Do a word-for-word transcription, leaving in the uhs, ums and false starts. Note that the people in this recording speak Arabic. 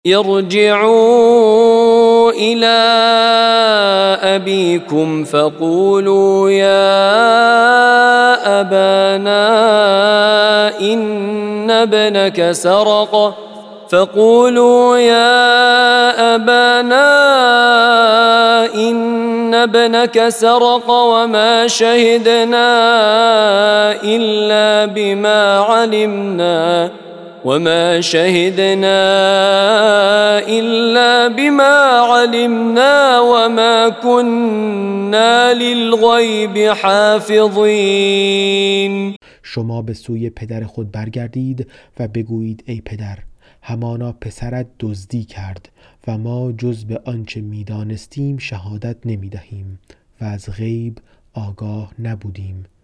ارجعوا إلى أبيكم فقولوا يا أبانا إن ابنك سرق فقولوا يا أبانا إن ابنك سرق وما شهدنا إلا بما علمنا وما شهدنا إلا بما علمنا وما كنا للغیب حافظین. شما به سوی پدر خود برگردید و بگویید ای پدر، همانا پسرت دزدی کرد و ما جز به آنچه میدانستیم شهادت نمیدهیم و از غیب آگاه نبودیم.